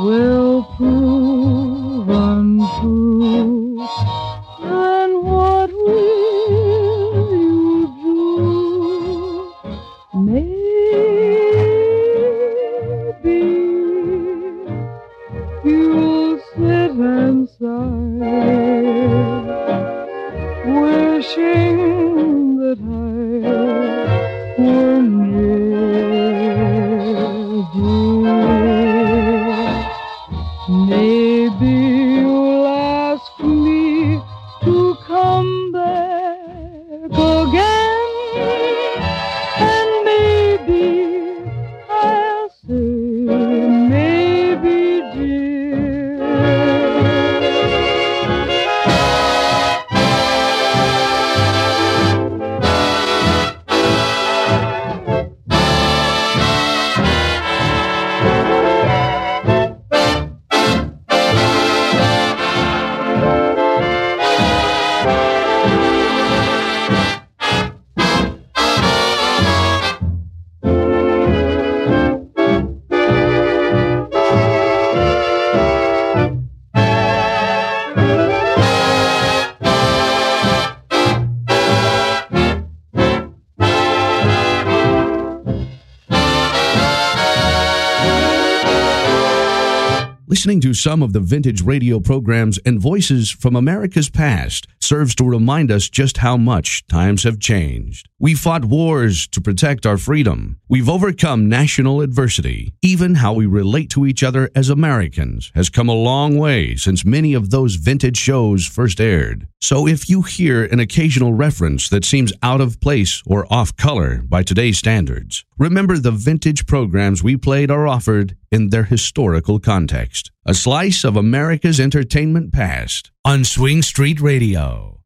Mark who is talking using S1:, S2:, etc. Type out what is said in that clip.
S1: will prove untrue. And what will you do? Maybe you'll sit and sigh, wishing that I were near, dear. Maybe you'll ask me to come back again, and maybe I'll say maybe, dear.
S2: Listening to some of the vintage radio programs and voices from America's past serves to remind us just how much times have changed. We fought wars to protect our freedom. We've overcome national adversity. Even how we relate to each other as Americans has come a long way since many of those vintage shows first aired. So if you hear an occasional reference that seems out of place or off color by today's standards, remember the vintage programs we played are offered in their historical context. A slice of America's entertainment past on Swing Street Radio.